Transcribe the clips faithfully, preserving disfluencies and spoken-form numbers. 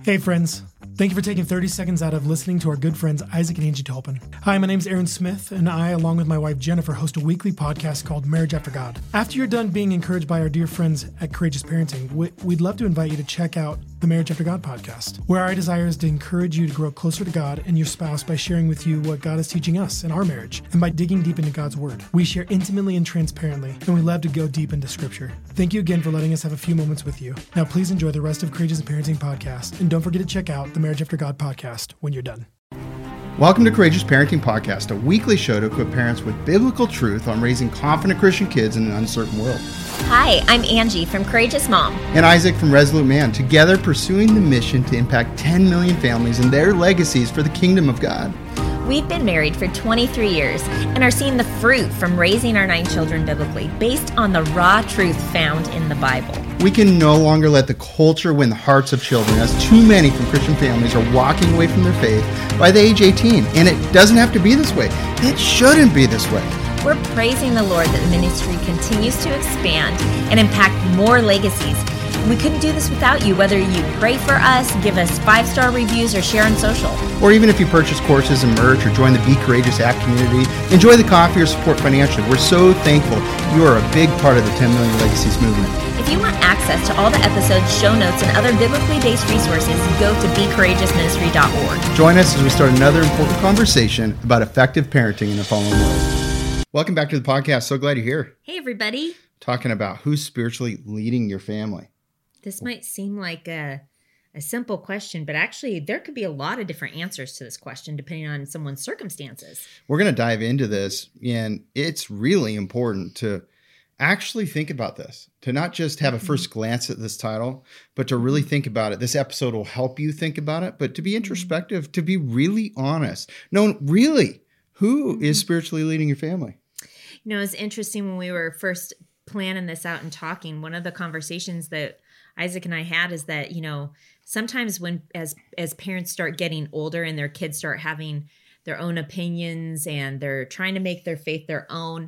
Hey friends, thank you for taking thirty seconds out of listening to our good friends Isaac and Angie Tolpin. Hi, my name is Aaron Smith, and I, along with my wife Jennifer, host a weekly podcast called Marriage After God. After you're done being encouraged by our dear friends at Courageous Parenting, we'd love to invite you to check out the Marriage After God podcast, where our desire is to encourage you to grow closer to God and your spouse by sharing with you what God is teaching us in our marriage, and by digging deep into God's Word. We share intimately and transparently, and we love to go deep into Scripture. Thank you again for letting us have a few moments with you. Now please enjoy the rest of Courageous Parenting podcast, and don't forget to check out the Marriage After God podcast when you're done. Welcome to Courageous Parenting Podcast, a weekly show to equip parents with biblical truth on raising confident Christian kids in an uncertain world. Hi, I'm Angie from Courageous Mom. And Isaac from Resolute Man, together pursuing the mission to impact ten million families and their legacies for the kingdom of God. We've been married for twenty-three years and are seeing the fruit from raising our nine children biblically, based on the raw truth found in the Bible. We can no longer let the culture win the hearts of children, as too many from Christian families are walking away from their faith by the age eighteen. And it doesn't have to be this way. It shouldn't be this way. We're praising the Lord that the ministry continues to expand and impact more legacies. We couldn't do this without you, whether you pray for us, give us five-star reviews, or share on social. Or even if you purchase courses and merch or join the Be Courageous app community, enjoy the coffee or support financially. We're so thankful you are a big part of the ten million Legacies movement. If you want access to all the episodes, show notes, and other biblically based resources, go to be courageous ministry dot org. Join us as we start another important conversation about effective parenting in a fallen world. Welcome back to the podcast. So glad you're here. Hey, everybody. Talking about who's spiritually leading your family. This might seem like a, a simple question, but actually there could be a lot of different answers to this question depending on someone's circumstances. We're going to dive into this, and it's really important to actually think about this, to not just have a first glance at this title, but to really think about it. This episode will help you think about it, but to be introspective, to be really honest. No, really, who is spiritually leading your family? You know, it's interesting when we were first planning this out and talking, one of the conversations that Isaac and I had is that, you know, sometimes when as as parents start getting older and their kids start having their own opinions and they're trying to make their faith their own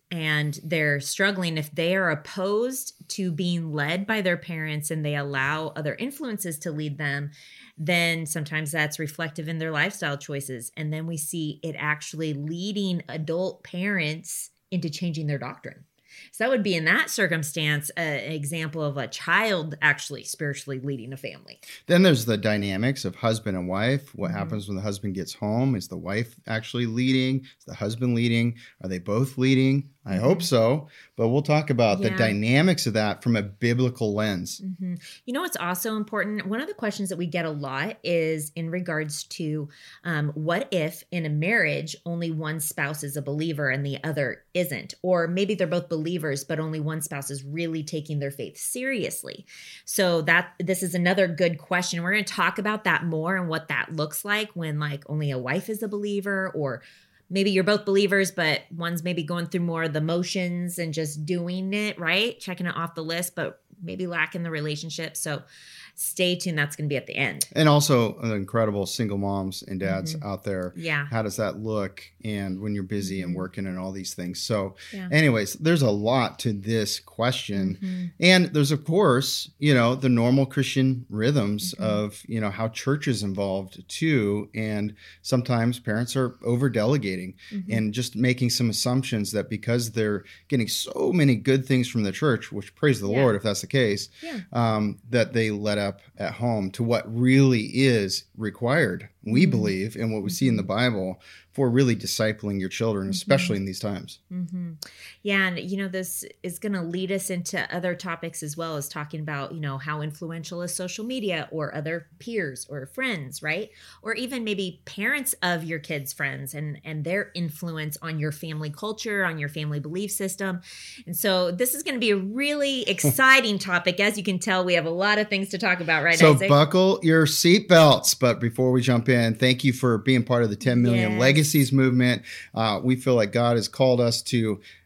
and they're struggling, if they are opposed to being led by their parents and they allow other influences to lead them, then sometimes that's reflective in their lifestyle choices. And then we see it actually leading adult parents into changing their doctrine. So that would be, in that circumstance, uh, an example of a child actually spiritually leading a family. Then there's the dynamics of husband and wife. What Mm-hmm. happens when the husband gets home? Is the wife actually leading? Is the husband leading? Are they both leading? I hope so, but we'll talk about Yeah. the dynamics of that from a biblical lens. Mm-hmm. You know what's also important? One of the questions that we get a lot is in regards to um, what if in a marriage only one spouse is a believer and the other isn't? Or maybe they're both believers, but only one spouse is really taking their faith seriously. So that this is another good question. We're going to talk about that more and what that looks like when like only a wife is a believer, or maybe you're both believers, but one's maybe going through more of the motions and just doing it, right? Checking it off the list, but maybe lacking the relationship. So stay tuned. That's going to be at the end. And also uh, incredible single moms and dads Mm-hmm. out there. Yeah. How does that look? And when you're busy and Mhm. working and all these things. So Yeah. anyways, there's a lot to this question. Mhm. And there's, of course, you know, the normal Christian rhythms Mhm. of, you know, how church is involved too. And sometimes parents are over delegating Mhm. and just making some assumptions that because they're getting so many good things from the church, which praise the Yeah. Lord if that's the case, Yeah. um, that they let up at home to what really is required, we Mhm. believe, and what we see in the Bible for really discipling your children, especially in these times. Mm-hmm. Yeah. And, you know, this is going to lead us into other topics as well as talking about, you know, how influential is social media or other peers or friends, right? Or even maybe parents of your kids' friends and, and their influence on your family culture, on your family belief system. And so this is going to be a really exciting topic. As you can tell, we have a lot of things to talk about, right, So Isaac? buckle your seatbelts. But before we jump in, thank you for being part of the ten million Yes. Legacies movement. Uh, we feel like God has called us to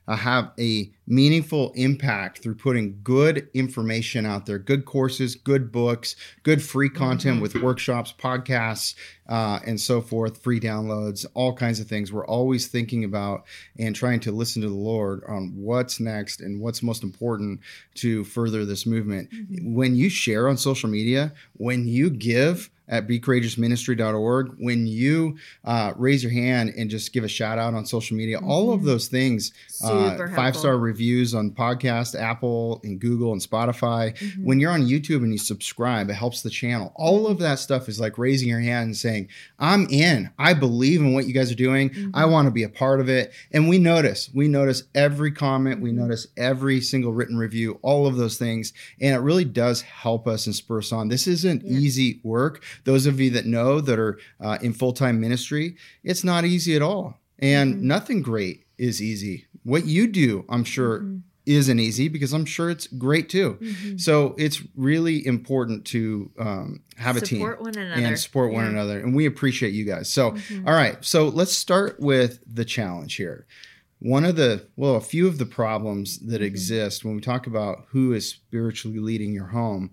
uh, have a meaningful impact through putting good information out there, good courses, good books, good free content with workshops, podcasts, uh, and so forth, free downloads, all kinds of things. We're always thinking about and trying to listen to the Lord on what's next and what's most important to further this movement. Mm-hmm. When you share on social media, when you give at be courageous ministry dot org, when you uh, raise your hand and just give a shout out on social media, mm-hmm. all of those things, uh, five-star reviews on podcast, Apple and Google and Spotify. Mm-hmm. When you're on YouTube and you subscribe, it helps the channel. All of that stuff is like raising your hand and saying, I'm in. I believe in what you guys are doing. Mm-hmm. I want to be a part of it. And we notice, we notice every comment. We notice every single written review, all of those things. And it really does help us and spur us on. This isn't yeah. easy work. Those of you that know that are uh, in full-time ministry, it's not easy at all. And mm-hmm. nothing great is easy. What you do, I'm sure, mm-hmm. isn't easy because I'm sure it's great too. Mm-hmm. So it's really important to um, have support a team one another. and support yeah. one another. And we appreciate you guys. So, mm-hmm. all right. So let's start with the challenge here. One of the, well, a few of the problems that mm-hmm. exist when we talk about who is spiritually leading your home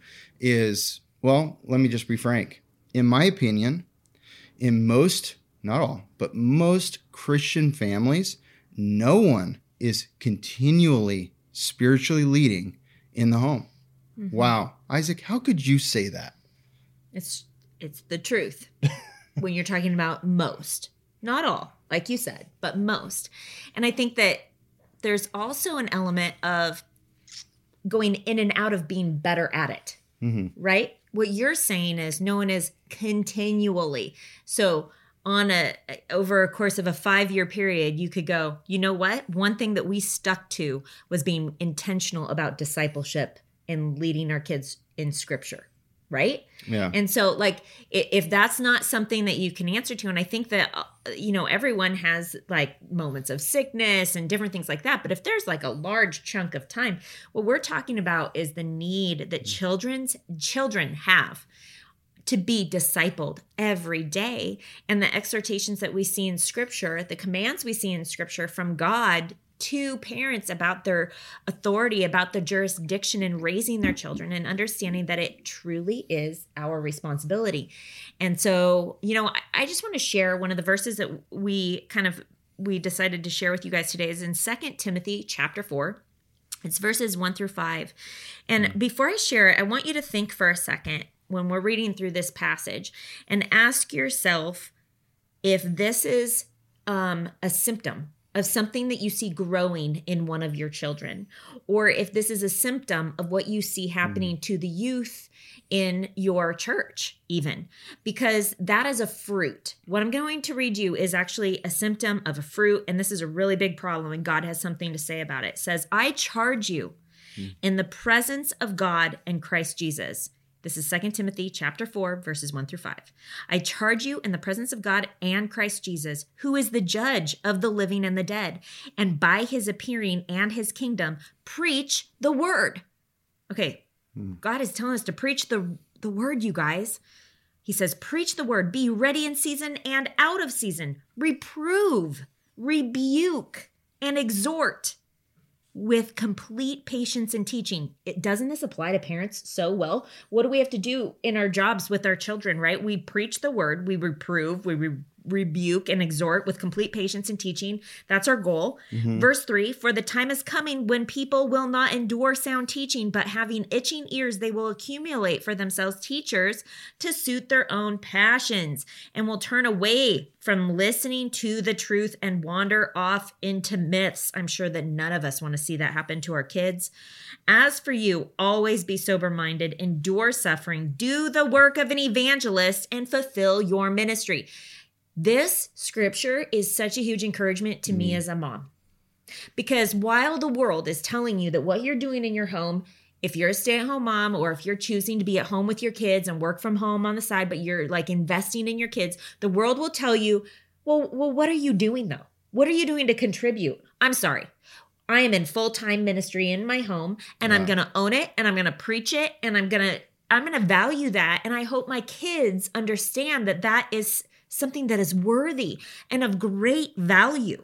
is, well, let me just be frank. In my opinion, in most, not all, but most Christian families, no one is continually spiritually leading in the home. Mm-hmm. Wow. Isaac, how could you say that? It's it's the truth when you're talking about most. Not all, like you said, but most. And I think that there's also an element of going in and out of being better at it, mm-hmm. right? What you're saying is no one is continually. So on a over a course of a five-year period, you could go, you know what? One thing that we stuck to was being intentional about discipleship and leading our kids in scripture, right? Yeah. And so like if that's not something that you can answer to, and I think that, you know, everyone has like moments of sickness and different things like that. But if there's like a large chunk of time, what we're talking about is the need that children's children have to be discipled every day. And the exhortations that we see in scripture, the commands we see in scripture from God to parents about their authority, about the jurisdiction in raising their children, and understanding that it truly is our responsibility. And so, you know, I, I just want to share one of the verses that we kind of, we decided to share with you guys today is in Second Timothy chapter four. It's verses one through five. And before I share it, I want you to think for a second when we're reading through this passage and ask yourself if this is um, a symptom of something that you see growing in one of your children, or if this is a symptom of what you see happening mm. to the youth in your church even, because that is a fruit. What I'm going to read you is actually a symptom of a fruit, and this is a really big problem, and God has something to say about it. It says, I charge you mm. in the presence of God and Christ Jesus. This is Second Timothy chapter four, verses one through five. I charge you in the presence of God and Christ Jesus, who is the judge of the living and the dead, and by his appearing and his kingdom, preach the word. Okay, hmm. God is telling us to preach the, the word, you guys. He says, preach the word, be ready in season and out of season, reprove, rebuke, and exhort with complete patience and teaching. It doesn't this apply to parents so well? What do we have to do in our jobs with our children, right? We preach the word, we reprove, we re- rebuke and exhort with complete patience and teaching. That's our goal. Mm-hmm. Verse three, for the time is coming when people will not endure sound teaching, but having itching ears, they will accumulate for themselves teachers to suit their own passions, and will turn away from listening to the truth and wander off into myths. I'm sure that none of us want to see that happen to our kids. As for you, always be sober-minded, endure suffering, do the work of an evangelist, and fulfill your ministry. This scripture is such a huge encouragement to mm. me as a mom, because while the world is telling you that what you're doing in your home, if you're a stay-at-home mom, or if you're choosing to be at home with your kids and work from home on the side, but you're like investing in your kids, the world will tell you, well, well, what are you doing though? What are you doing to contribute? I'm sorry. I am in full-time ministry in my home, and yeah. I'm going to own it, and I'm going to preach it, and I'm going to, I'm going to value that. And I hope my kids understand that that is something that is worthy and of great value.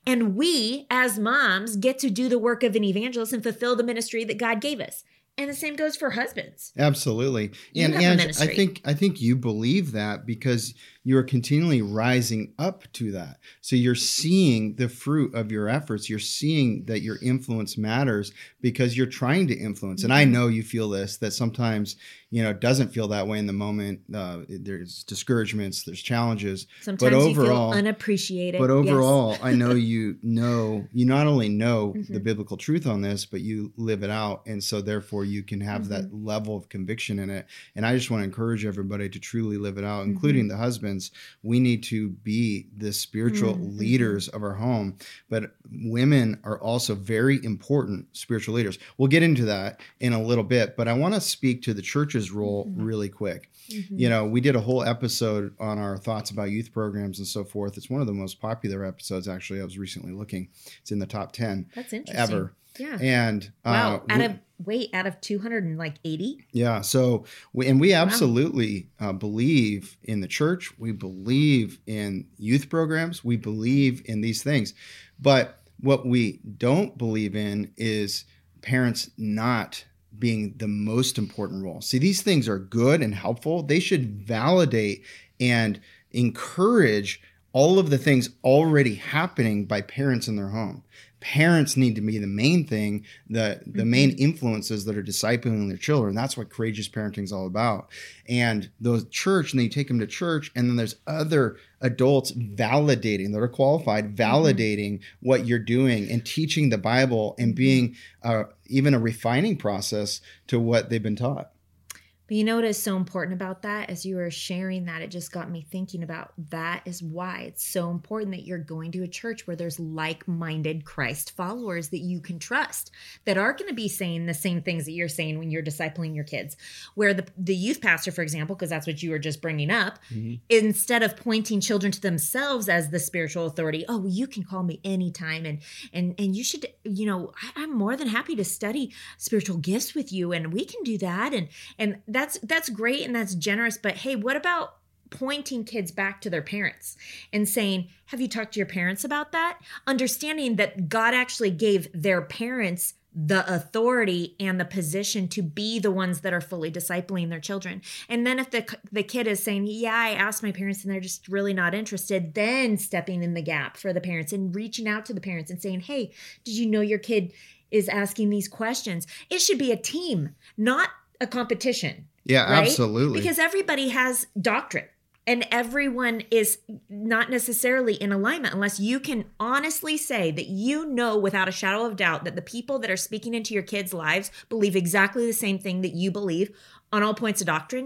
And we, as moms, get to do the work of an evangelist and fulfill the ministry that God gave us. And the same goes for husbands. Absolutely. You And have a Ange, ministry. I think I think you believe that because you are continually rising up to that. So you're seeing the fruit of your efforts. You're seeing that your influence matters because you're trying to influence. And I know you feel this, that sometimes, you know, it doesn't feel that way in the moment. Uh, there's discouragements, there's challenges. Sometimes but you overall, feel unappreciated. But Yes. overall, I know you know, you not only know Mhm. the biblical truth on this, but you live it out. And so therefore you can have Mhm. that level of conviction in it. And I just want to encourage everybody to truly live it out, Mhm. including the husbands. We need to be the spiritual Mhm. leaders of our home, but women are also very important spiritual leaders. We'll get into that in a little bit, but I want to speak to the church's role Mhm. really quick. Mhm. You know, we did a whole episode on our thoughts about youth programs and so forth. It's one of the most popular episodes, actually. I was recently looking. It's in the top ten That's interesting. ever. Yeah. And Wow. uh, out we- of wait, out of two hundred eighty? yeah, so we, and we absolutely uh, believe in the church. We believe in youth programs. We believe in these things. But what we don't believe in is parents not being the most important role. See, these things are good and helpful. They should validate and encourage all of the things already happening by parents in their home. Parents need to be the main thing, the, the Mm-hmm. main influences that are discipling their children. That's what courageous parenting is all about. And the church, and then you take them to church, and then there's other adults validating, that are qualified, validating mm-hmm. what you're doing and teaching the Bible and being uh, even a refining process to what they've been taught. But you know what is so important about that? As you were sharing that, it just got me thinking about that is why it's so important that you're going to a church where there's like-minded Christ followers that you can trust, that are going to be saying the same things that you're saying when you're discipling your kids. Where the, the youth pastor, for example, because that's what you were just bringing up, mm-hmm. instead of pointing children to themselves as the spiritual authority, oh, well, you can call me anytime, and and and you should, you know, I, I'm more than happy to study spiritual gifts with you, and we can do that, and and That's that's great and that's generous, but hey, what about pointing kids back to their parents and saying, have you talked to your parents about that? Understanding that God actually gave their parents the authority and the position to be the ones that are fully discipling their children. And then if the the kid is saying, yeah, I asked my parents and they're just really not interested, then stepping in the gap for the parents and reaching out to the parents and saying, hey, did you know your kid is asking these questions? It should be a team, not a competition. Yeah, right? Absolutely. Because everybody has doctrine and everyone is not necessarily in alignment unless you can honestly say that you know without a shadow of doubt that the people that are speaking into your kids' lives believe exactly the same thing that you believe on all points of doctrine.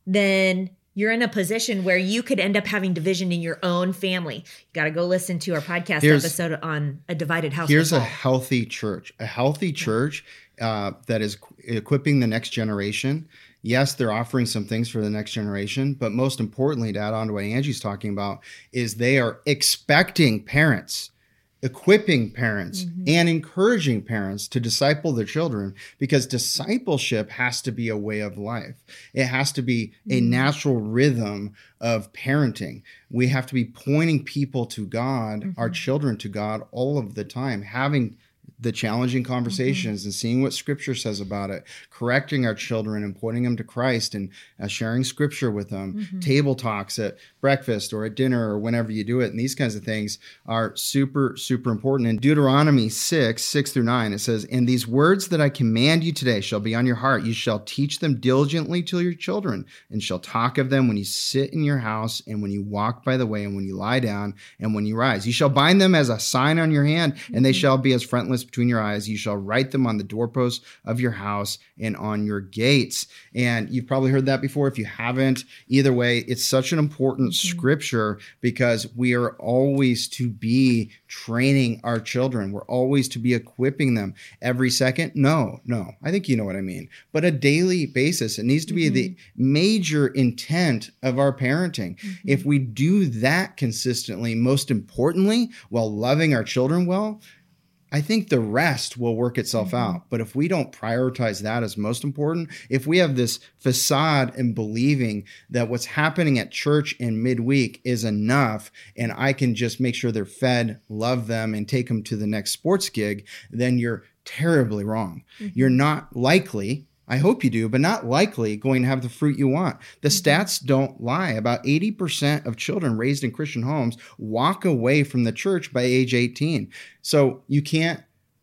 Then you're in a position where you could end up having division in your own family. You got to go listen to our podcast here's, episode on a divided house. Here's a healthy church, a healthy church uh, that is equipping the next generation. Yes, they're offering some things for the next generation, but most importantly, to add on to what Angie's talking about, is they are expecting parents, equipping parents, mm-hmm. and encouraging parents to disciple their children, because discipleship has to be a way of life. It has to be mm-hmm. a natural rhythm of parenting. We have to be pointing people to God, mm-hmm. our children to God all of the time, having the challenging conversations mm-hmm. and seeing what scripture says about it, correcting our children and pointing them to Christ and uh, sharing scripture with them, mm-hmm. table talks at breakfast or at dinner or whenever you do it. And these kinds of things are super, super important. In Deuteronomy six, six through nine, it says, and these words that I command you today shall be on your heart. You shall teach them diligently to your children and shall talk of them when you sit in your house and when you walk by the way and when you lie down and when you rise. You shall bind them as a sign on your hand and mm-hmm. they shall be as frontlets between your eyes. You shall write them on the doorposts of your house and on your gates. And you've probably heard that before. If you haven't, either way, it's such an important mm-hmm. scripture because we are always to be training our children. We're always to be equipping them every second. No, no, I think you know what I mean. But a daily basis, it needs to be mm-hmm. the major intent of our parenting. Mm-hmm. If we do that consistently, most importantly, while loving our children well, I think the rest will work itself mm-hmm. out. But if we don't prioritize that as most important, if we have this facade and believing that what's happening at church in midweek is enough, and I can just make sure they're fed, love them, and take them to the next sports gig, then you're terribly wrong. Mm-hmm. You're not likely, I hope you do, but not likely going to have the fruit you want. The stats don't lie. About eighty percent of children raised in Christian homes walk away from the church by age eighteen. So you can't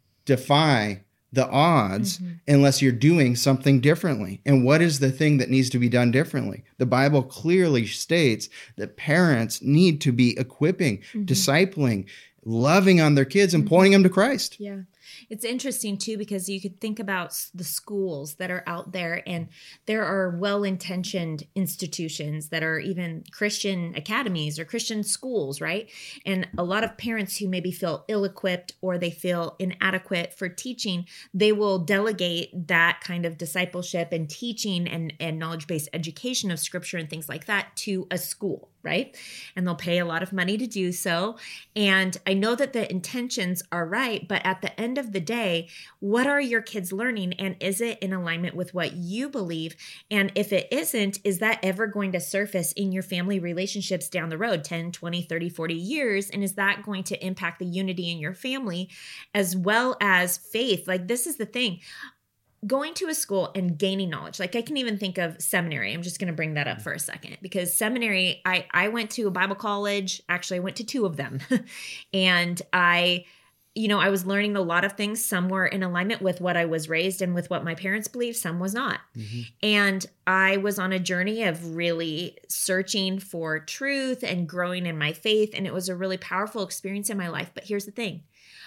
defy the odds mm-hmm. unless you're doing something differently. And what is the thing that needs to be done differently? The Bible clearly states that parents need to be equipping, mm-hmm. discipling, loving on their kids, and mm-hmm. pointing them to Christ. Yeah. It's interesting, too, because you could think about the schools that are out there, and there are well-intentioned institutions that are even Christian academies or Christian schools, right? And a lot of parents who maybe feel ill-equipped or they feel inadequate for teaching, they will delegate that kind of discipleship and teaching and, and knowledge-based education of Scripture and things like that to a school, right? And they'll pay a lot of money to do so. And I know that the intentions are right, but at the end of the day, what are your kids learning? And is it in alignment with what you believe? And if it isn't, is that ever going to surface in your family relationships down the road, ten, twenty, thirty, forty years? And is that going to impact the unity in your family as well as faith? Like, this is the thing. Going to a school and gaining knowledge. Like, I can even think of seminary. I'm just going to bring that up for a second, because seminary, I, I went to a Bible college. Actually, I went to two of them. And I, you know, I was learning a lot of things. Some were in alignment with what I was raised and with what my parents believed. Some was not. Mm-hmm. And I was on a journey of really searching for truth and growing in my faith. And it was a really powerful experience in my life. But here's the thing.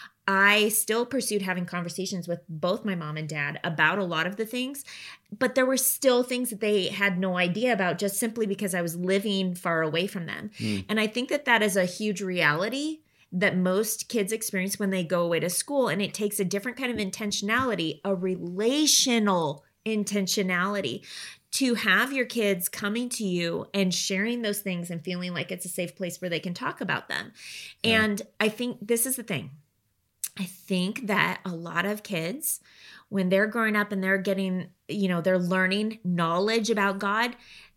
I still pursued having conversations with both my mom and dad about a lot of the things, but there were still things that they had no idea about just simply because I was living far away from them. Mm. And I think that that is a huge reality that most kids experience when they go away to school. And it takes a different kind of intentionality, a relational intentionality, to have your kids coming to you and sharing those things and feeling like it's a safe place where they can talk about them. Yeah. And I think this is the thing. I think that a lot of kids, when they're growing up and they're getting, you know, they're learning knowledge about God,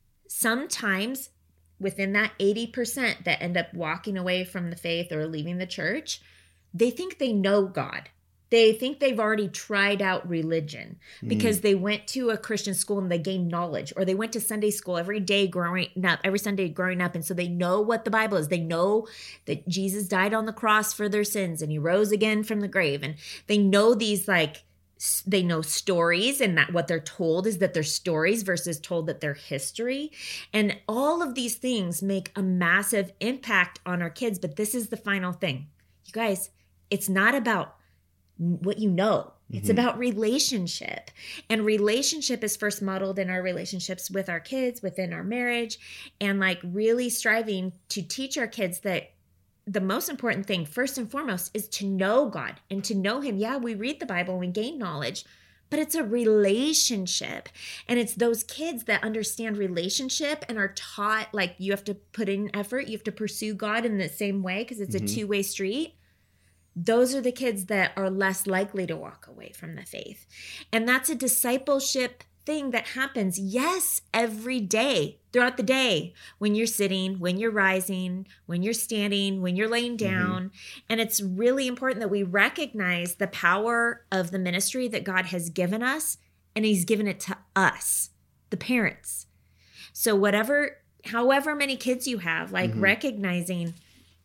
sometimes within that eighty percent that end up walking away from the faith or leaving the church, they think they know God. They think they've already tried out religion because mm. they went to a Christian school and they gained knowledge, or they went to Sunday school every day growing up, every Sunday growing up. And so they know what the Bible is. They know that Jesus died on the cross for their sins and he rose again from the grave. And they know these, like, they know stories, and that what they're told is that they're stories versus told that they're history. And all of these things make a massive impact on our kids. But this is the final thing. You guys, it's not about what you know. It's mm-hmm. about relationship. And relationship is first modeled in our relationships with our kids, within our marriage, and like really striving to teach our kids that the most important thing, first and foremost, is to know God and to know him. Yeah, we read the Bible and we gain knowledge, but it's a relationship. And it's those kids that understand relationship and are taught, like, you have to put in effort, you have to pursue God in the same way because it's mm-hmm. a two-way street. Those are the kids that are less likely to walk away from the faith. And that's a discipleship thing that happens, yes, every day, throughout the day, when you're sitting, when you're rising, when you're standing, when you're laying down. Mm-hmm. And it's really important that we recognize the power of the ministry that God has given us, and he's given it to us, the parents. So whatever, however many kids you have, like mm-hmm. recognizing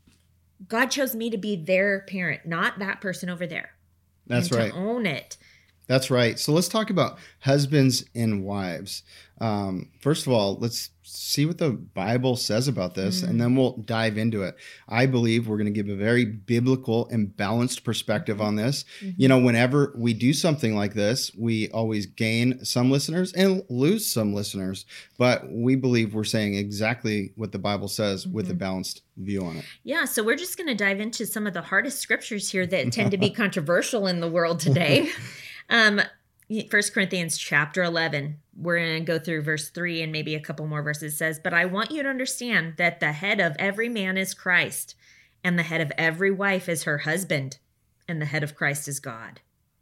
God chose me to be their parent, not that person over there. That's and right. To own it. That's right. So let's talk about husbands and wives. Um, first of all, let's see what the Bible says about this, mm. and then we'll dive into it. I believe we're going to give a very biblical and balanced perspective on this. Mm-hmm. You know, whenever we do something like this, we always gain some listeners and lose some listeners, but we believe we're saying exactly what the Bible says mm-hmm. with a balanced view on it. Yeah, so we're just going to dive into some of the hardest scriptures here that tend to be controversial in the world today. Um, First Corinthians chapter eleven, we're going to go through verse three and maybe a couple more verses. It says, "But I want you to understand that the head of every man is Christ, and the head of every wife is her husband, and the head of Christ is God.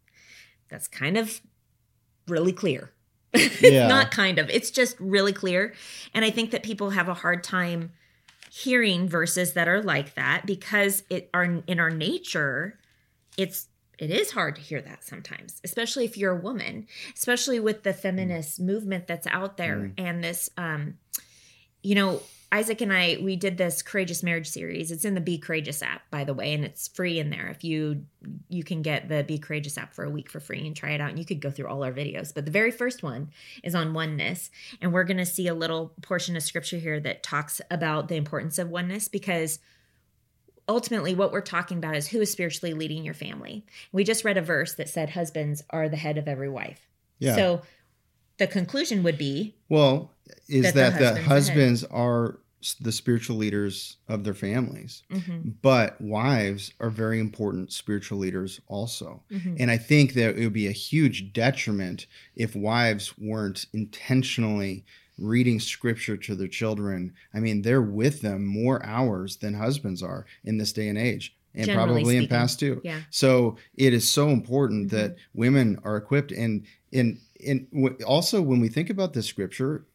That's kind of really clear. Yeah. Not kind of. It's just really clear. And I think that people have a hard time hearing verses that are like that because it are in our nature, it's it is hard to hear that sometimes, especially if you're a woman, especially with the feminist mm. movement that's out there mm. and this um you know, Isaac and I, we did this Courageous Marriage series. It's in the Be Courageous app, by the way, and it's free in there. If you you can get the Be Courageous app for a week for free and try it out, and you could go through all our videos. But the very first one is on oneness, and we're going to see a little portion of scripture here that talks about the importance of oneness, because ultimately what we're talking about is who is spiritually leading your family. We just read a verse that said husbands are the head of every wife. Yeah. So the conclusion would be, well, is that, that the husbands, the husbands are the spiritual leaders of their families, mm-hmm. but wives are very important spiritual leaders also. Mm-hmm. And I think that it would be a huge detriment if wives weren't intentionally reading scripture to their children. I mean, they're with them more hours than husbands are in this day and age. And generally probably speaking, in past too. Yeah. So it is so important mm-hmm. that women are equipped. And, and, and also when we think about this scripture,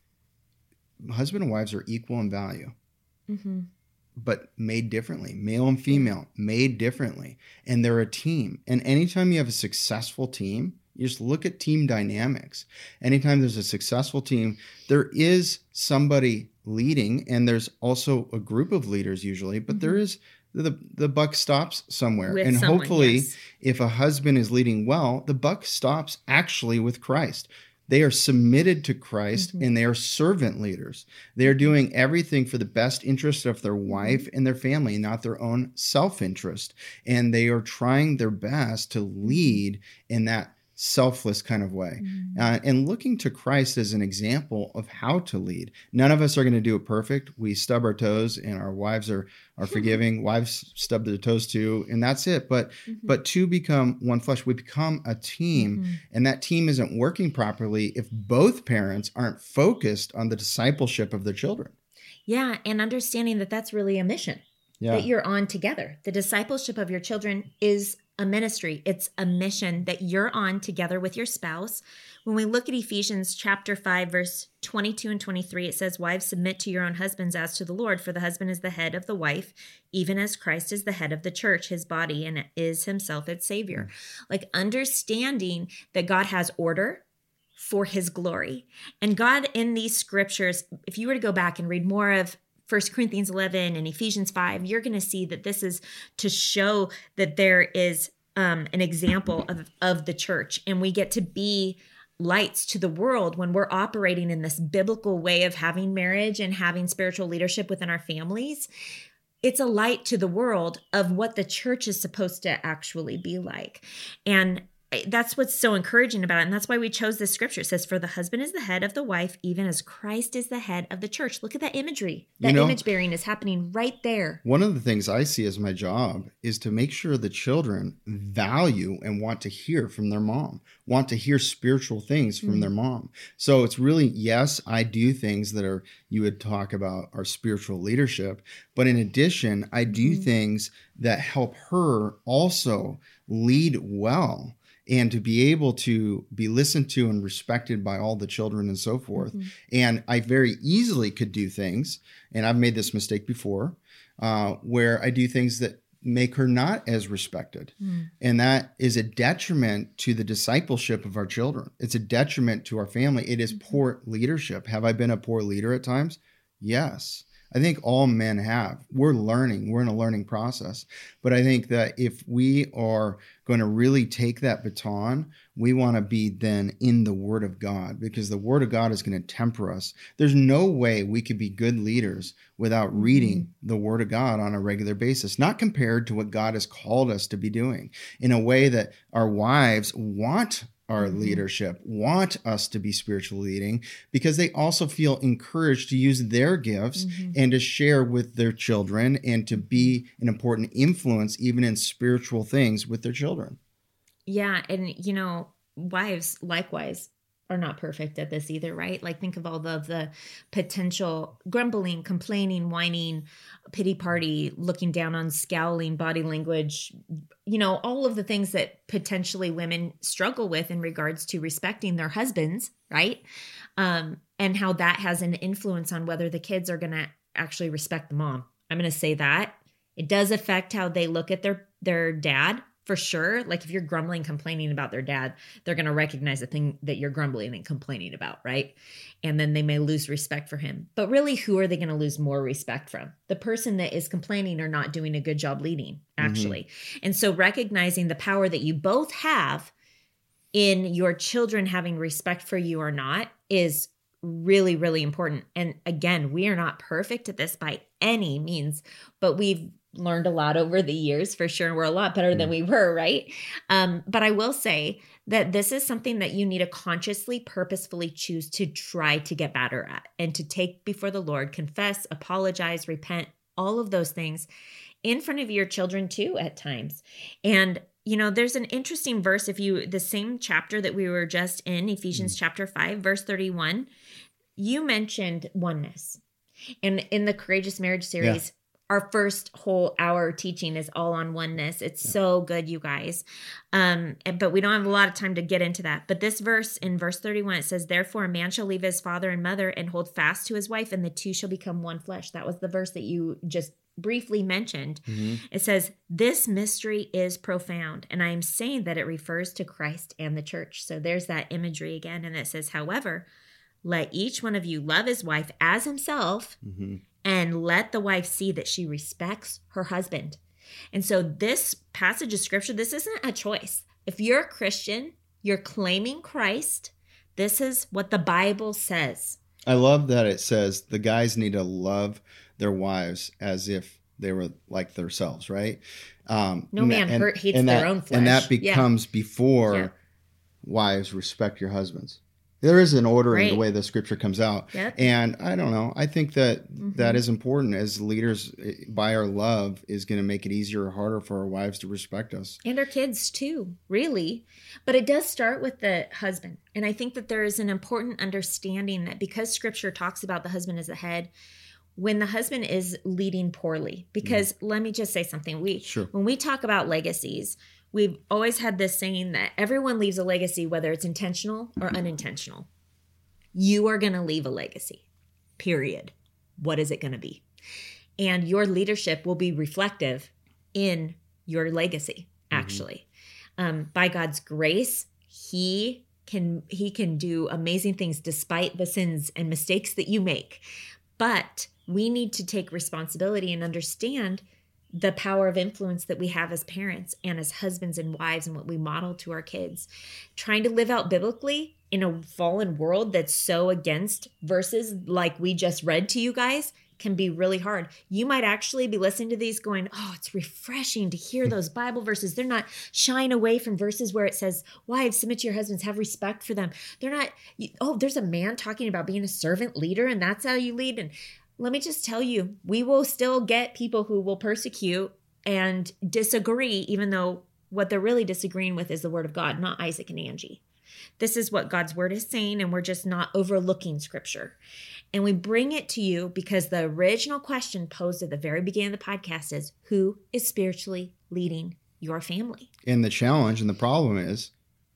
husband and wives are equal in value, mm-hmm. but made differently. Male and female, made differently. And they're a team. And anytime you have a successful team, you just look at team dynamics. Anytime there's a successful team, there is somebody leading, and there's also a group of leaders usually, but mm-hmm. there is the the buck stops somewhere. With and someone, hopefully, yes. if a husband is leading well, the buck stops actually with Christ. They are submitted to Christ mm-hmm. and they are servant leaders. They are doing everything for the best interest of their wife and their family, not their own self-interest. And they are trying their best to lead in that selfless kind of way, mm-hmm. uh, and looking to Christ as an example of how to lead. None of us are going to do it perfect. We stub our toes, and our wives are are forgiving. Wives stub their toes too, and that's it. But mm-hmm. but to become one flesh, we become a team, mm-hmm. and that team isn't working properly if both parents aren't focused on the discipleship of their children. Yeah, and understanding that that's really a mission yeah. that you're on together. The discipleship of your children is a ministry. It's a mission that you're on together with your spouse. When we look at Ephesians chapter five, verse twenty-two and twenty-three, it says, wives, submit to your own husbands as to the Lord, for the husband is the head of the wife, even as Christ is the head of the church, his body, and is himself its savior. Like understanding that God has order for his glory. And God in these scriptures, if you were to go back and read more of First Corinthians eleven and Ephesians five, you're going to see that this is to show that there is um, an example of, of the church, and we get to be lights to the world when we're operating in this biblical way of having marriage and having spiritual leadership within our families. It's a light to the world of what the church is supposed to actually be like. And that's what's so encouraging about it. And that's why we chose this scripture. It says, for the husband is the head of the wife, even as Christ is the head of the church. Look at that imagery. That you know, image bearing is happening right there. One of the things I see as my job is to make sure the children value and want to hear from their mom, want to hear spiritual things from mm-hmm. their mom. So it's really, yes, I do things that are, you would talk about our spiritual leadership. But in addition, I do mm-hmm. things that help her also lead well, and to be able to be listened to and respected by all the children and so forth. Mm-hmm. And I very easily could do things, and I've made this mistake before, uh, where I do things that make her not as respected. Mm. And that is a detriment to the discipleship of our children. It's a detriment to our family. It is mm-hmm. poor leadership. Have I been a poor leader at times? Yes. I think all men have. We're learning. We're in a learning process. But I think that if we are going to really take that baton, we want to be then in the Word of God, because the Word of God is going to temper us. There's no way we could be good leaders without reading the Word of God on a regular basis, not compared to what God has called us to be doing, in a way that our wives want our leadership, want us to be spiritual leading, because they also feel encouraged to use their gifts mm-hmm. and to share with their children and to be an important influence even in spiritual things with their children. Yeah. And, you know, wives, likewise, are not perfect at this either, right? Like think of all of the potential grumbling, complaining, whining, pity party, looking down on, scowling, body language, you know, all of the things that potentially women struggle with in regards to respecting their husbands, right? Um, and how that has an influence on whether the kids are going to actually respect the mom. I'm going to say that. It does affect how they look at their, their dad. For sure. Like if you're grumbling, complaining about their dad, they're going to recognize the thing that you're grumbling and complaining about, right? And then they may lose respect for him. But really, who are they going to lose more respect from? The person that is complaining or not doing a good job leading, actually. Mm-hmm. And so recognizing the power that you both have in your children having respect for you or not is really, really important. And again, we are not perfect at this by any means, but we've learned a lot over the years for sure. We're a lot better than we were, right? Um, but I will say that this is something that you need to consciously, purposefully choose to try to get better at and to take before the Lord, confess, apologize, repent, all of those things in front of your children too at times. And you know, there's an interesting verse, if you, the same chapter that we were just in, Ephesians mm. chapter five, verse thirty-one, you mentioned oneness. And in the Courageous Marriage series, yeah. Our first whole hour teaching is all on oneness. It's yeah. so good, you guys. Um, but we don't have a lot of time to get into that. But this verse, in verse thirty-one, it says, therefore a man shall leave his father and mother and hold fast to his wife, and the two shall become one flesh. That was the verse that you just briefly mentioned. Mm-hmm. It says, this mystery is profound. And I am saying that it refers to Christ and the church. So there's that imagery again. And it says, however, let each one of you love his wife as himself, mm-hmm. and let the wife see that she respects her husband. And so this passage of scripture, this isn't a choice. If you're a Christian, you're claiming Christ, this is what the Bible says. I love that it says the guys need to love their wives as if they were like themselves, right? Um, no man and, hurt hates and their that, own flesh. And that becomes yeah. before yeah. wives respect your husbands. There is an order right. in the way the scripture comes out. Yep. And I don't know. I think that mm-hmm. that is important as leaders. By our love is going to make it easier or harder for our wives to respect us. And our kids too, really. But it does start with the husband. And I think that there is an important understanding that because scripture talks about the husband as the head, when the husband is leading poorly, because mm. let me just say something. We sure. When we talk about legacies, we've always had this saying that everyone leaves a legacy, whether it's intentional or unintentional. You are going to leave a legacy, period. What is it going to be? And your leadership will be reflective in your legacy, actually. Mm-hmm. Um, by God's grace, he can, he can do amazing things despite the sins and mistakes that you make. But we need to take responsibility and understand the power of influence that we have as parents and as husbands and wives and what we model to our kids. Trying to live out biblically in a fallen world that's so against verses like we just read to you guys can be really hard. You might actually be listening to these going, oh, it's refreshing to hear those Bible verses. They're not shying away from verses where it says, wives, submit to your husbands, have respect for them. They're not, oh, there's a man talking about being a servant leader and that's how you lead. And let me just tell you, we will still get people who will persecute and disagree, even though what they're really disagreeing with is the word of God, not Isaac and Angie. This is what God's word is saying, and we're just not overlooking scripture. And we bring it to you because the original question posed at the very beginning of the podcast is, who is spiritually leading your family? And the challenge and the problem is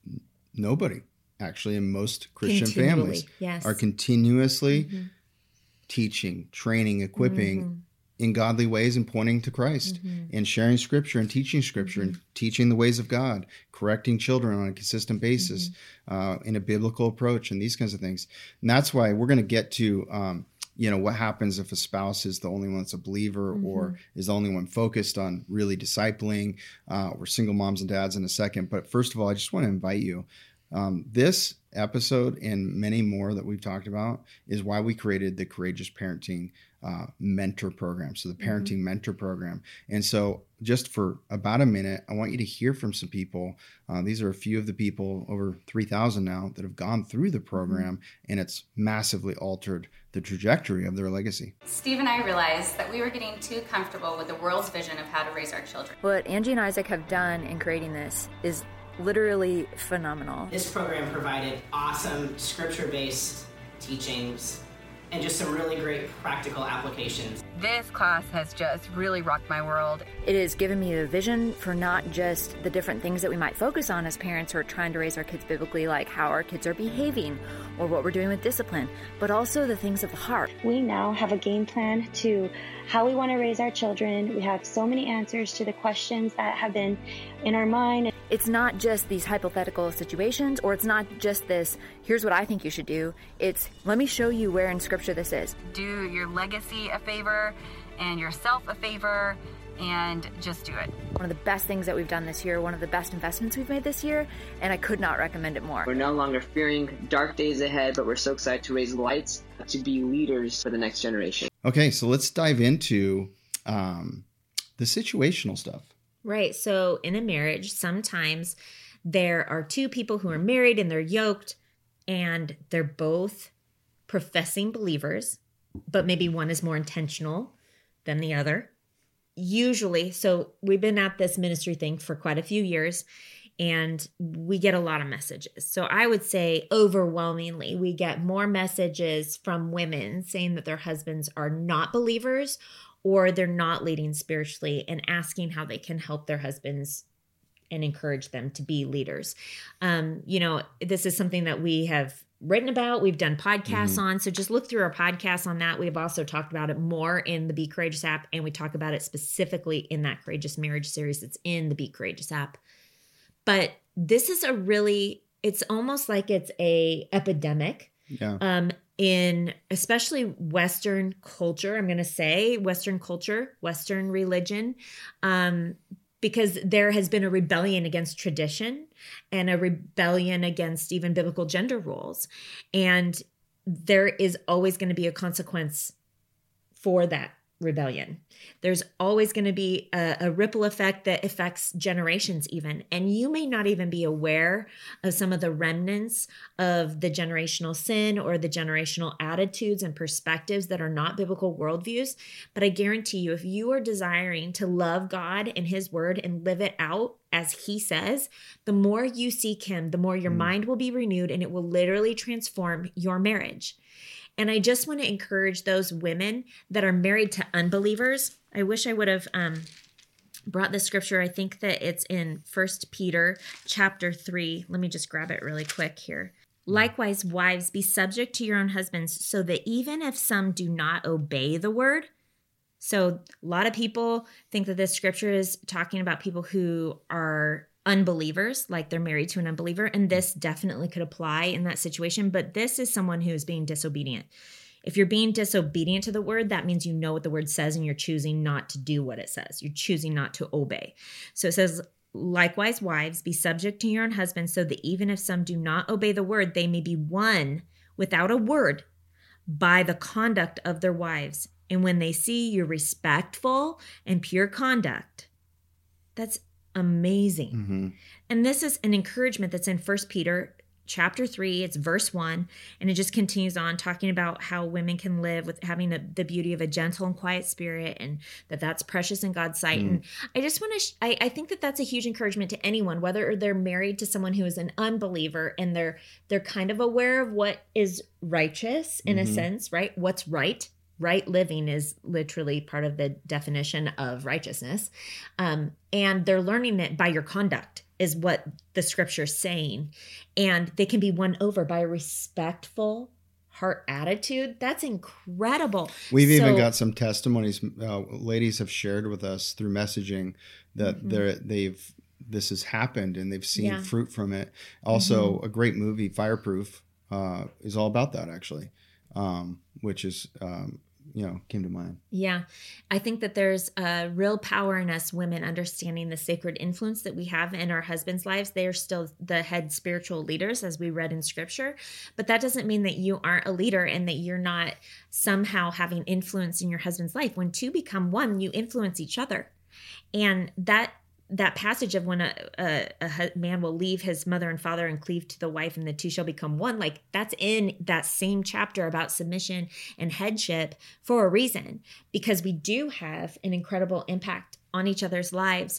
nobody, actually, in most Christian families yes. are continuously mm-hmm. teaching, training, equipping mm-hmm. in godly ways and pointing to Christ mm-hmm. and sharing scripture and teaching scripture mm-hmm. and teaching the ways of God, correcting children on a consistent basis mm-hmm. uh, in a biblical approach and these kinds of things. And that's why we're going to get to, um, you know, what happens if a spouse is the only one that's a believer mm-hmm. or is the only one focused on really discipling uh, or single moms and dads in a second. But first of all, I just want to invite you. Um, this episode and many more that we've talked about is why we created the Courageous Parenting uh, Mentor Program. So the Parenting mm-hmm. Mentor Program. And so just for about a minute, I want you to hear from some people. Uh, these are a few of the people, over three thousand now, that have gone through the program, mm-hmm. and it's massively altered the trajectory of their legacy. Steve and I realized that we were getting too comfortable with the world's vision of how to raise our children. What Angie and Isaac have done in creating this is literally phenomenal. This program provided awesome scripture-based teachings and just some really great practical applications. This class has just really rocked my world. It has given me a vision for not just the different things that we might focus on as parents who are trying to raise our kids biblically, like how our kids are behaving or what we're doing with discipline, but also the things of the heart. We now have a game plan to how we want to raise our children. We have so many answers to the questions that have been in our mind. It's not just these hypothetical situations, or it's not just this, here's what I think you should do. It's, let me show you where in Scripture this is. Do your legacy a favor and yourself a favor and just do it. One of the best things that we've done this year, one of the best investments we've made this year, and I could not recommend it more. We're no longer fearing dark days ahead, but we're so excited to raise lights, to be leaders for the next generation. Okay, so let's dive into um, the situational stuff. Right. So in a marriage, sometimes there are two people who are married and they're yoked and they're both professing believers, but maybe one is more intentional than the other. Usually, so we've been at this ministry thing for quite a few years and we get a lot of messages. So I would say overwhelmingly, we get more messages from women saying that their husbands are not believers or they're not leading spiritually and asking how they can help their husbands and encourage them to be leaders. Um, you know, this is something that we have written about. We've done podcasts mm-hmm. on. So just look through our podcasts on that. We've also talked about it more in the Be Courageous app. And we talk about it specifically in that Courageous Marriage series that's in the Be Courageous app. But this is a really, it's almost like it's a epidemic. Yeah. Um, in especially Western culture, I'm going to say Western culture, Western religion, um, because there has been a rebellion against tradition and a rebellion against even biblical gender roles. And there is always going to be a consequence for that rebellion. There's always going to be a, a ripple effect that affects generations even. And you may not even be aware of some of the remnants of the generational sin or the generational attitudes and perspectives that are not biblical worldviews. But I guarantee you, if you are desiring to love God and his word and live it out as he says, the more you seek him, the more your mm. mind will be renewed and it will literally transform your marriage. And I just want to encourage those women that are married to unbelievers. I wish I would have um, brought this scripture. I think that it's in First Peter chapter three. Let me just grab it really quick here. Likewise, wives, be subject to your own husbands, so that even if some do not obey the word. So a lot of people think that this scripture is talking about people who are unbelievers, like they're married to an unbeliever. And this definitely could apply in that situation. But this is someone who is being disobedient. If you're being disobedient to the word, that means you know what the word says and you're choosing not to do what it says. You're choosing not to obey. So it says, likewise, wives, be subject to your own husbands, so that even if some do not obey the word, they may be won without a word by the conduct of their wives. And when they see your respectful and pure conduct, that's amazing. Mm-hmm. And this is an encouragement that's in First Peter chapter three, it's verse one, and it just continues on talking about how women can live with having a, the beauty of a gentle and quiet spirit, and that that's precious in God's sight. Mm. And I just want to, sh- I, I think that that's a huge encouragement to anyone, whether they're married to someone who is an unbeliever and they're, they're kind of aware of what is righteous in mm-hmm. a sense, right? What's right. Right living is literally part of the definition of righteousness. Um, and they're learning it by your conduct is what the scripture's saying. And they can be won over by a respectful heart attitude. That's incredible. We've so, even got some testimonies uh, ladies have shared with us through messaging that mm-hmm. they're, they've, this has happened and they've seen yeah. fruit from it. Also, mm-hmm. a great movie, Fireproof, uh, is all about that actually. Um, which is, um, you know, came to mind. Yeah. I think that there's a real power in us women understanding the sacred influence that we have in our husbands' lives. They are still the head spiritual leaders, as we read in scripture, but that doesn't mean that you aren't a leader and that you're not somehow having influence in your husband's life. When two become one, you influence each other. And that that passage of when a, a, a man will leave his mother and father and cleave to the wife and the two shall become one, like that's in that same chapter about submission and headship for a reason, because we do have an incredible impact on each other's lives.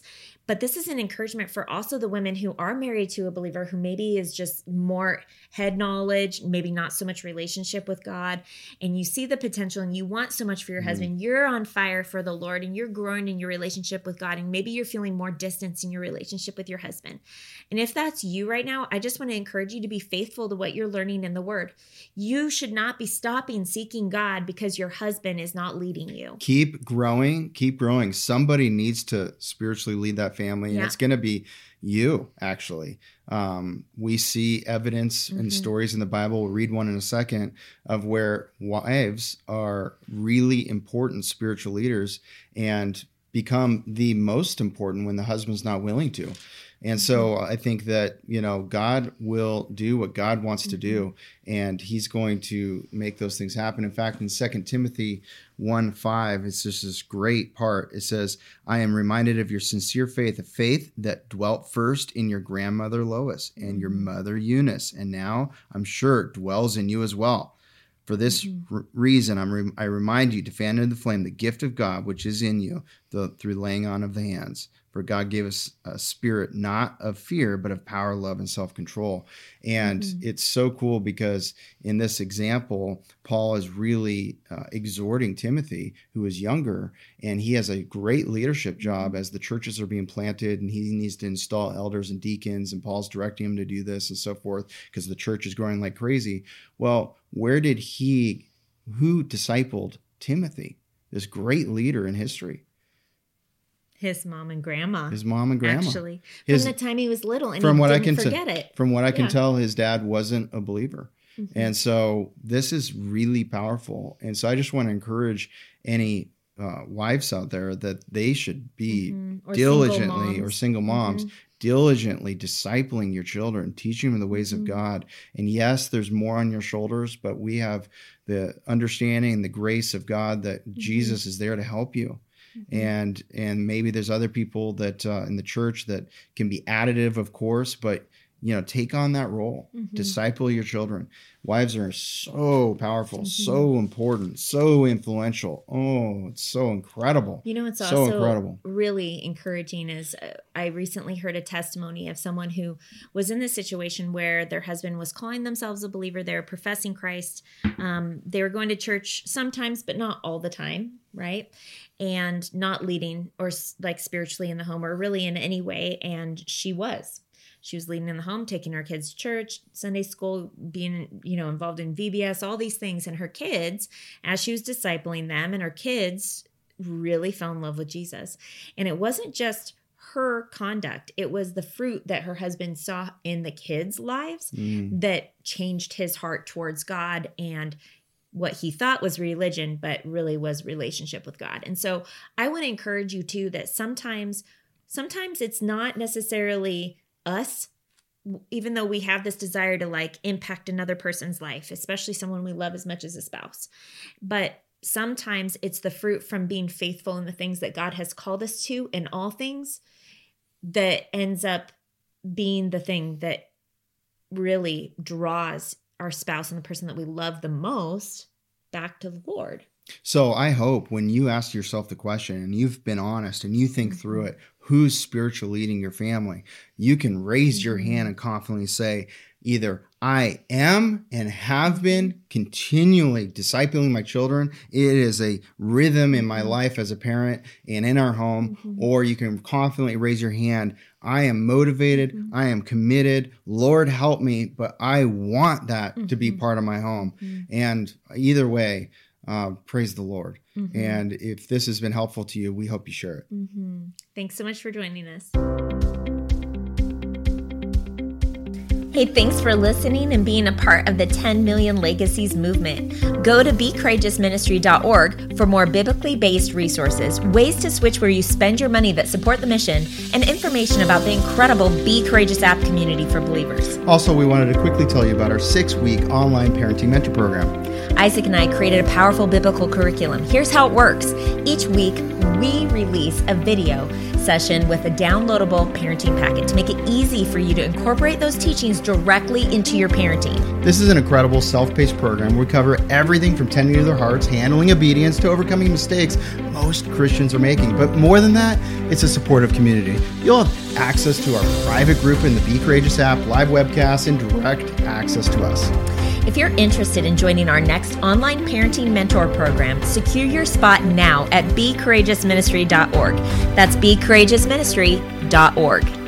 But this is an encouragement for also the women who are married to a believer who maybe is just more head knowledge, maybe not so much relationship with God, and you see the potential and you want so much for your mm. husband. You're on fire for the Lord and you're growing in your relationship with God, and maybe you're feeling more distance in your relationship with your husband. And if that's you right now, I just want to encourage you to be faithful to what you're learning in the Word. You should not be stopping seeking God because your husband is not leading you. Keep growing, keep growing. Somebody needs to spiritually lead that family, and yeah. it's going to be you, actually. Um, we see evidence mm-hmm. and stories in the Bible, we'll read one in a second, of where wives are really important spiritual leaders and become the most important when the husband's not willing to. And so I think that, you know, God will do what God wants mm-hmm. to do, and he's going to make those things happen. In fact, in Second Timothy one five, it's just this great part. It says, I am reminded of your sincere faith, a faith that dwelt first in your grandmother Lois and your mother Eunice, and now I'm sure dwells in you as well. For this mm-hmm. r- reason, I'm re- I remind you to fan into the flame the gift of God, which is in you the, through laying on of the hands. For God gave us a spirit not of fear, but of power, love, and self-control. And mm-hmm. it's so cool because in this example, Paul is really uh, exhorting Timothy, who is younger, and he has a great leadership job as the churches are being planted, and he needs to install elders and deacons, and Paul's directing him to do this and so forth because the church is growing like crazy. Well, where did he, who discipled Timothy, this great leader in history? His mom and grandma. His mom and grandma. Actually, his, from the time he was little, and from he what didn't I can forget t- it. From what I can yeah. tell, his dad wasn't a believer. Mm-hmm. And so this is really powerful. And so I just want to encourage any uh, wives out there that they should be mm-hmm. or diligently, single or single moms, mm-hmm. diligently discipling your children, teaching them the ways mm-hmm. of God. And yes, there's more on your shoulders, but we have the understanding and the grace of God that mm-hmm. Jesus is there to help you. And and maybe there's other people that uh, in the church that can be additive, of course, but, you know, take on that role. Mm-hmm. Disciple your children. Wives are so powerful, mm-hmm. so important, so influential. Oh, it's so incredible. You know, it's so also incredible. Really encouraging is uh, I recently heard a testimony of someone who was in this situation where their husband was calling themselves a believer. They were professing Christ. Um, they were going to church sometimes, but not all the time, right? And not leading or like spiritually in the home or really in any way. And she was. She was leading in the home, taking her kids to church, Sunday school, being, you know, involved in V B S, all these things. And her kids, as she was discipling them, and her kids really fell in love with Jesus. And it wasn't just her conduct. It was the fruit that her husband saw in the kids' lives mm. that changed his heart towards God and what he thought was religion, but really was relationship with God. And so I want to encourage you too, that sometimes, sometimes it's not necessarily us, even though we have this desire to like impact another person's life, especially someone we love as much as a spouse. But sometimes it's the fruit from being faithful in the things that God has called us to in all things that ends up being the thing that really draws our spouse and the person that we love the most back to the Lord. So I hope when you ask yourself the question and you've been honest and you think mm-hmm. through it, who's spiritually leading your family, you can raise mm-hmm. your hand and confidently say, either I am and have been continually discipling my children. It is a rhythm in my life as a parent and in our home. Mm-hmm. Or you can confidently raise your hand. I am motivated. Mm-hmm. I am committed. Lord, help me. But I want that mm-hmm. to be part of my home. Mm-hmm. And either way, uh, praise the Lord. Mm-hmm. And if this has been helpful to you, we hope you share it. Mm-hmm. Thanks so much for joining us. Hey, thanks for listening and being a part of the ten million Legacies movement. Go to be courageous ministry dot org for more biblically based resources, ways to switch where you spend your money that support the mission, and information about the incredible Be Courageous app community for believers. Also, we wanted to quickly tell you about our six-week online parenting mentor program. Isaac and I created a powerful biblical curriculum. Here's how it works. Each week, we release a video session with a downloadable parenting packet to make it easy for you to incorporate those teachings directly into your parenting. This is an incredible self-paced program where we cover everything from tending to their hearts, handling obedience, to overcoming mistakes most Christians are making. But more than that, it's a supportive community. You'll have access to our private group in the Be Courageous app, live webcasts, and direct access to us. If you're interested in joining our next online parenting mentor program, secure your spot now at be courageous ministry dot org. That's be courageous ministry dot org.